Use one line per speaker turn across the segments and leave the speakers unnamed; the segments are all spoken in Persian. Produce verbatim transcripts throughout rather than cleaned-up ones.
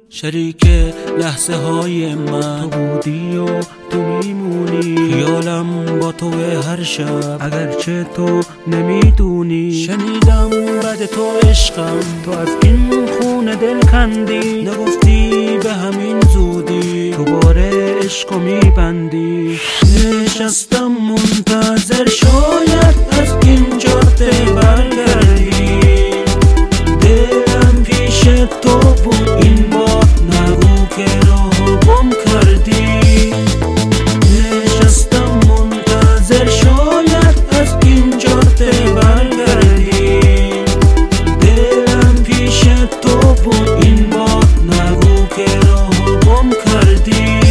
شریک لحظه های من تو بودی و تو میمونی، خیالم با تو هر شب اگرچه تو نمیدونی. شنیدم بعد تو عشقم تو از این خونه دل کندی، نگفتی به همین زودی تو باره عشقو میبندی. نشستم منتظر شاید از این جاده برگردی، دلم پیش تو بود این بار نگو که راهو گم کردی. نشستم منتظر شاید از این جاده برگردی، دلم پیش تو بود این بار نگو که راهو گم کردی.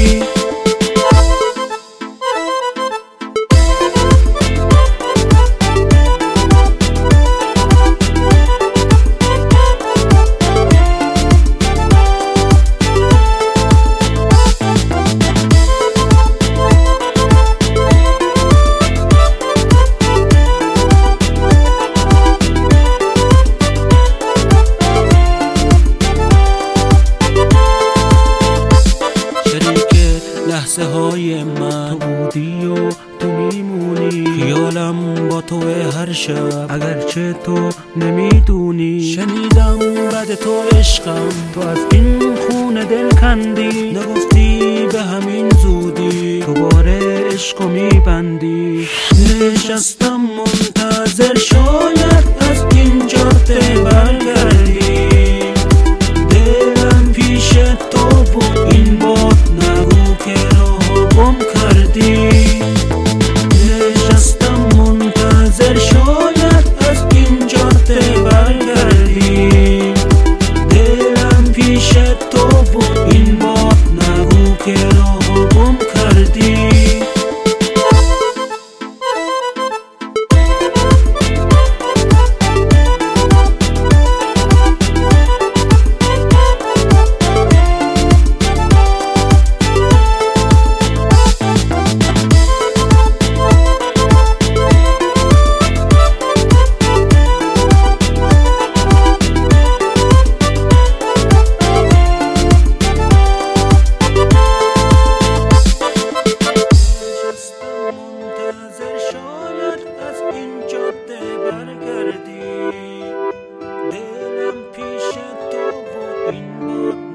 لحظه های من تو بودی و تو میمونی، خیالم با تو هر شب اگرچه تو نمیدونی. شنیدم بعد تو عشقم تو از این خونه دل کندی، نگفتی به همین زودی تو باره عشقو میبندی. نشستم منتظر شاید از این جاده برگردی، دلم پیش تو بود این بار نگو که راهو گم کردی. نشستم منتظر شاید از این جاده برگردی، دلم پیش تو بود این بار نگو که راهو گم کردی. شاید از این جاده برگردی، دلم پیش تو بود این بار